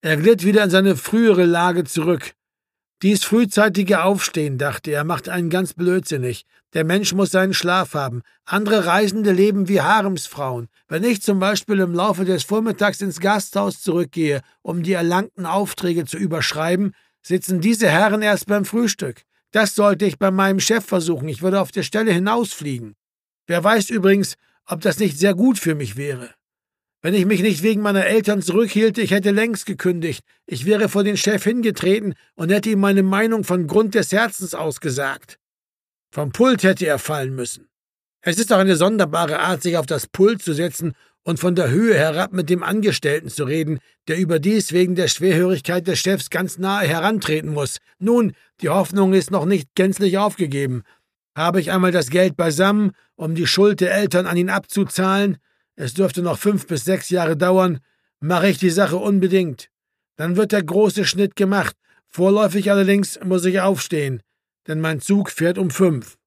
Er glitt wieder in seine frühere Lage zurück. Dies frühzeitige Aufstehen, dachte er, macht einen ganz blödsinnig. Der Mensch muss seinen Schlaf haben. Andere Reisende leben wie Haremsfrauen. Wenn ich zum Beispiel im Laufe des Vormittags ins Gasthaus zurückgehe, um die erlangten Aufträge zu überschreiben, sitzen diese Herren erst beim Frühstück. Das sollte ich bei meinem Chef versuchen. Ich würde auf der Stelle hinausfliegen. Wer weiß übrigens, ob das nicht sehr gut für mich wäre. Wenn ich mich nicht wegen meiner Eltern zurückhielte, ich hätte längst gekündigt. Ich wäre vor den Chef hingetreten und hätte ihm meine Meinung von Grund des Herzens aus gesagt. Vom Pult hätte er fallen müssen. Es ist doch eine sonderbare Art, sich auf das Pult zu setzen und von der Höhe herab mit dem Angestellten zu reden, der überdies wegen der Schwerhörigkeit des Chefs ganz nahe herantreten muss. Nun, die Hoffnung ist noch nicht gänzlich aufgegeben. Habe ich einmal das Geld beisammen, um die Schuld der Eltern an ihn abzuzahlen? Es dürfte noch 5 bis 6 Jahre dauern, mache ich die Sache unbedingt. Dann wird der große Schnitt gemacht. Vorläufig allerdings muss ich aufstehen, denn mein Zug fährt um 5.